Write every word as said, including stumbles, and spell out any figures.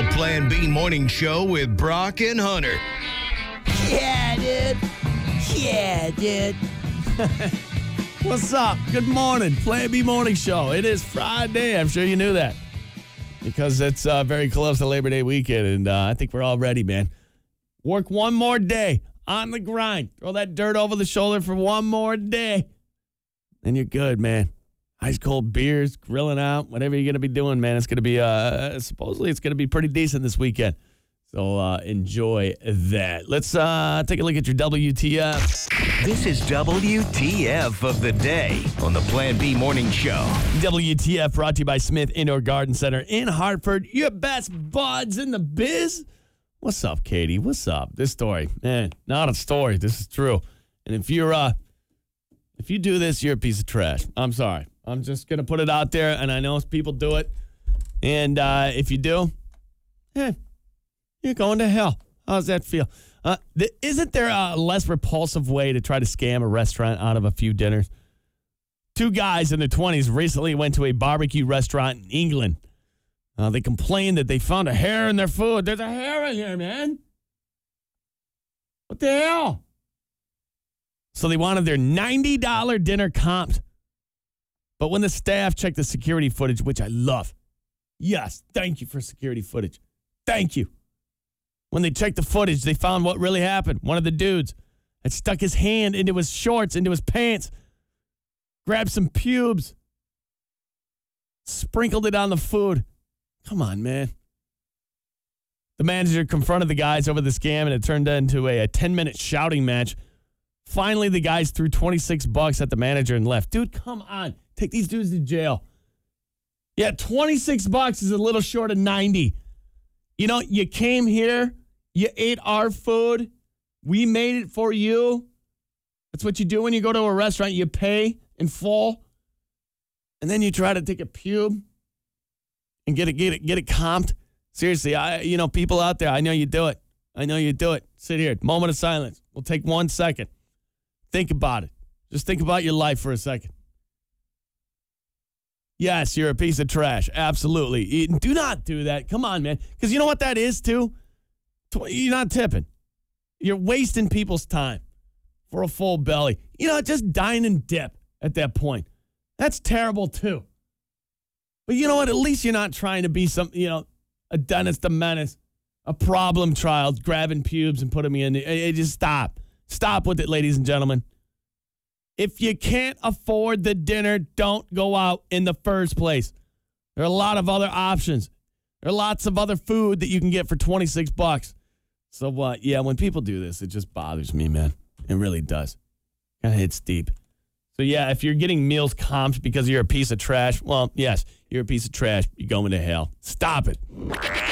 The Plan B Morning Show with Brock and Hunter. Yeah, dude. Yeah, dude. What's up? Good morning. Plan B Morning Show. It is Friday. I'm sure you knew that because it's uh, very close to Labor Day weekend, and uh, I think we're all ready, man. Work one more day on the grind. Throw that dirt over the shoulder for one more day, and you're good, man. Ice cold beers, grilling out, whatever you're going to be doing, man. It's going to be, uh, supposedly it's going to be pretty decent this weekend. So uh, enjoy that. Let's uh, take a look at your W T F. This is W T F of the day on the Plan B Morning Show. W T F brought to you by Smith Indoor Garden Center in Hartford. Your best buds in the biz. What's up, Katie? What's up? This story, man, not a story. This is true. And if you're, uh, if you do this, you're a piece of trash. I'm sorry. I'm just going to put it out there, and I know people do it. And uh, if you do, eh, you're going to hell. How does that feel? Uh, th- isn't there a less repulsive way to try to scam a restaurant out of a few dinners? Two guys in their twenties recently went to a barbecue restaurant in England. Uh, they complained that they found a hair in their food. There's a hair in here, man. What the hell? So they wanted their ninety dollars dinner comped. But when the staff checked the security footage, which I love, yes, thank you for security footage. Thank you. When they checked the footage, they found what really happened. One of the dudes had stuck his hand into his shorts, into his pants, grabbed some pubes, sprinkled it on the food. Come on, man. The manager confronted the guys over the scam, and it turned into a ten-minute shouting match. Finally, the guys threw twenty-six bucks at the manager and left. Dude, come on. Take these dudes to jail. Yeah, twenty-six bucks is a little short of ninety. You know, you came here, you ate our food, we made it for you. That's what you do when you go to a restaurant. You pay in full, and then you try to take a pube and get it, get it, get it comped. Seriously, I, you know, people out there, I know you do it. I know you do it. Sit here, moment of silence. We'll take one second. Think about it. Just think about your life for a second. Yes, you're a piece of trash. Absolutely. Do not do that. Come on, man. Because you know what that is, too? You're not tipping. You're wasting people's time for a full belly. You know, just dine and dip at that point. That's terrible, too. But you know what? At least you're not trying to be some, you know, a Dennis the Menace, a problem child, grabbing pubes and putting me in. It, just stop. Stop with it, ladies and gentlemen. If you can't afford the dinner, don't go out in the first place. There are a lot of other options. There are lots of other food that you can get for twenty-six bucks. So what? Uh, yeah, when people do this, it just bothers me, man. It really does. Kind of hits deep. So yeah, if you're getting meals comped because you're a piece of trash, well, yes, you're a piece of trash. You're going to hell. Stop it.